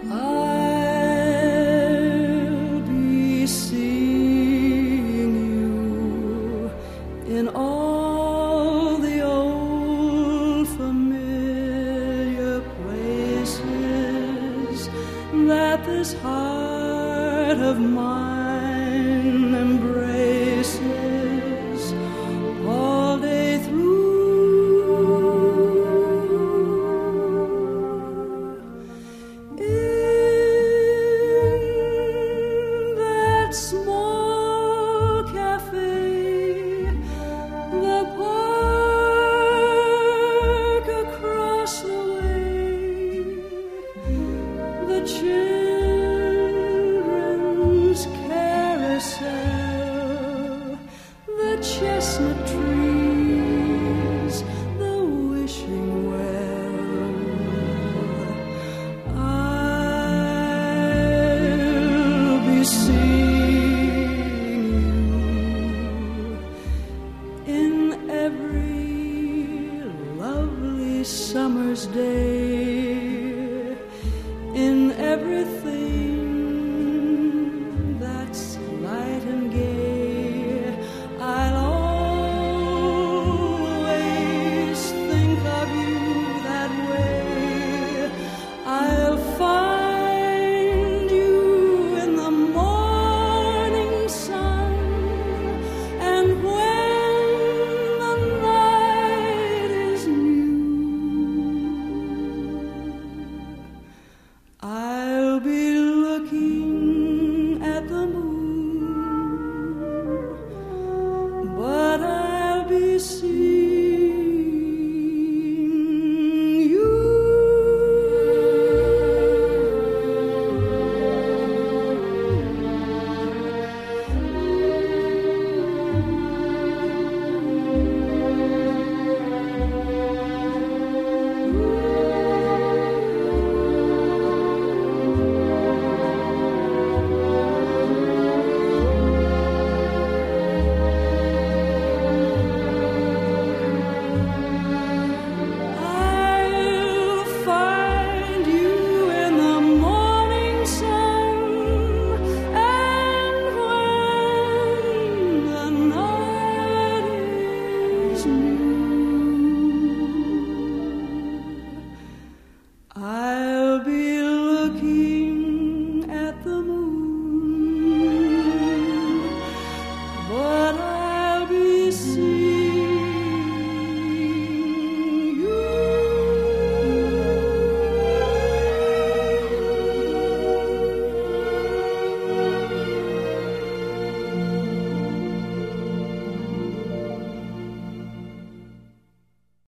I'll be seeing you in all the old familiar places that this heart of mine embraces all day through. In that small cafe, the park across the way, the children's carousel, the chestnut trees, the wishing well. I'll be seeing you in every lovely summer's day, in everything